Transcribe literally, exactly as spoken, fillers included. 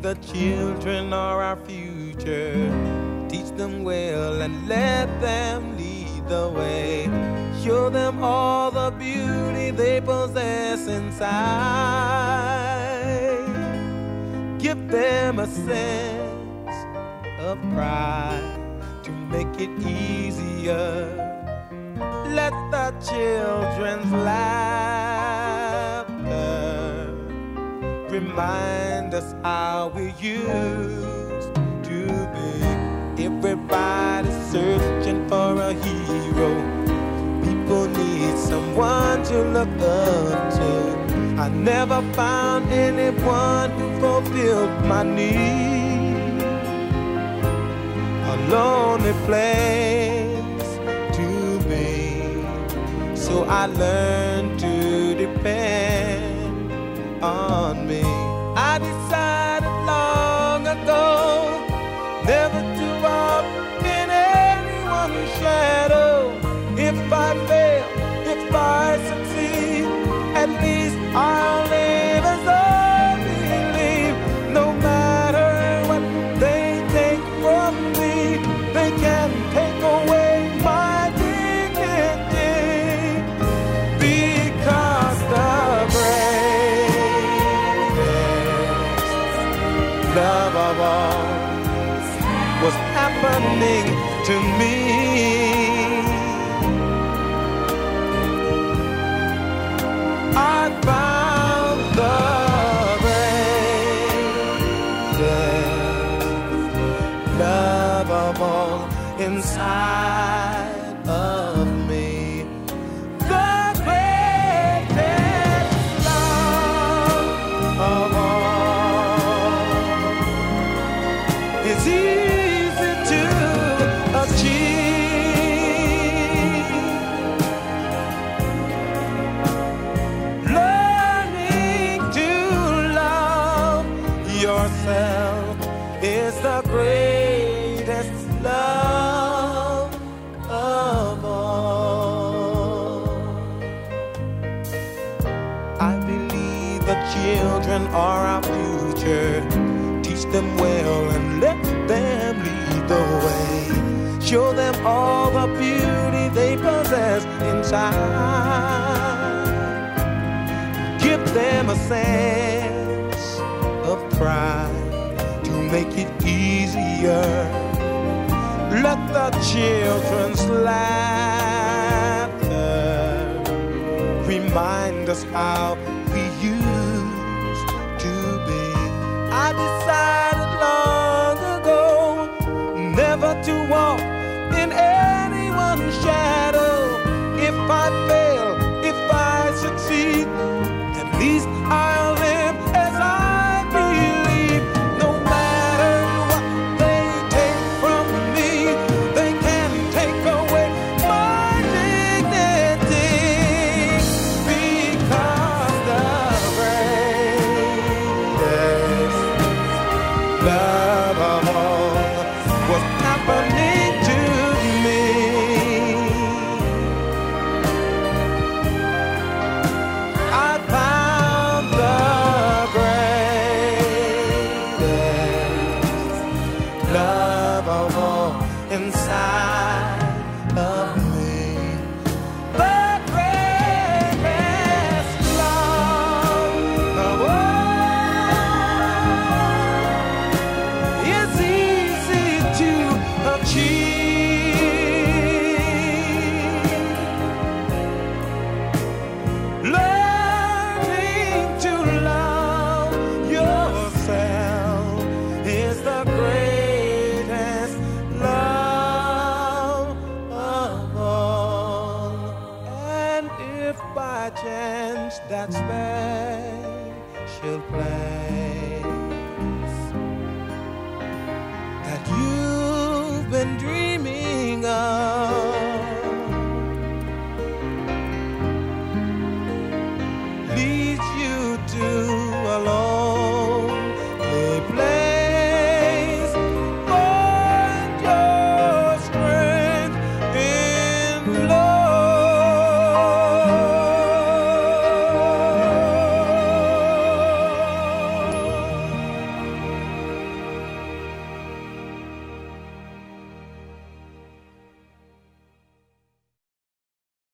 the children are our future. Teach them well and let them lead the way. Show them all the beauty they possess inside. Give them a sense of pride to make it easier. Let the children's laughter remind us how we used to be. Everybody's searching for a hero. People need someone to look up to. I never found anyone who fulfilled my need. A lonely place to be. So I learned to depend on me. I decided long ago never to walk in anyone's shadow. If I fail, if I succeed, at least I'll live as I believe. No matter what they take from me, they can take away my dignity. Because the greatest love of all was happening to me. I found the greatest love of all inside of me. The greatest love of all is easy to achieve. Learning to love yourself is the greatest love of all. I believe the children are our future. Teach them well and let them lead the way. Show them all the beauty they possess inside. Give them a sense of pride to make it easier. Let the children's laughter remind us how we used to be. I decided long ago never to walk in anyone's shadow. If I fail, if I succeed, at least I'll live as I believe. No matter what they take from me, they can take away my dignity. Because the greatest love of all was happening to me. I found the greatest love of all inside of me. The greatest love of all is easy to achieve. Learning to love yourself is the greatest love of all. And if by chance that special place that you've been dreaming of leads you to